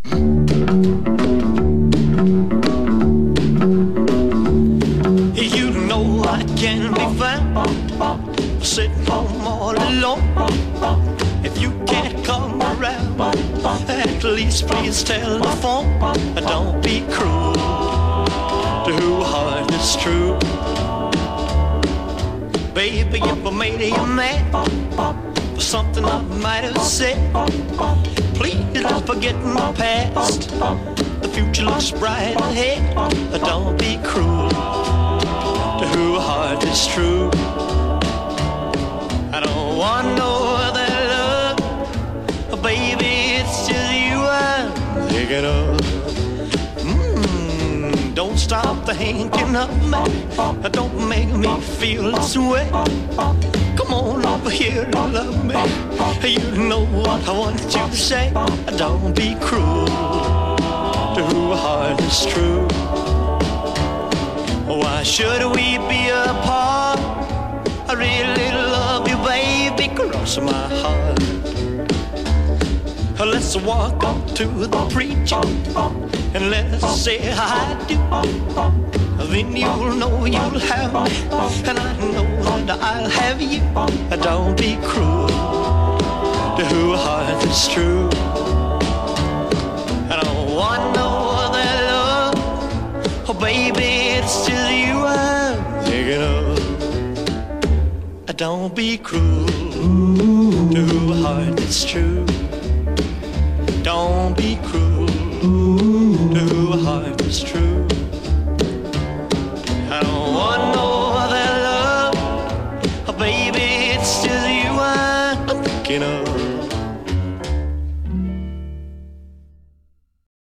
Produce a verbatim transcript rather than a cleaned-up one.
You know I can be found sitting home all alone. If you can't come around, at least please telephone. Don't be cruel to who heart is true. Baby, if I made you mad for something I might have said, please don't forget my past. The future looks bright ahead. Don't be cruel to who heart is true. I don't want no other love, baby, it's just you I'm thinking of. Mm, don't stop thinking of me, don't make me feel this way. Come on over here and love me. You know what I want you to say. Don't be cruel to who heart is true. Why should we be apart? I really love you, baby, cross my heart. Let's walk up to the preacher and let's say I do. Then you'll know you'll have me, and I know that I'll have you. Don't be cruel to who heart is true. I don't want no other love, oh baby, it's just you I'm thinking of. Don't be cruel to who heart is true. Don't be cruel to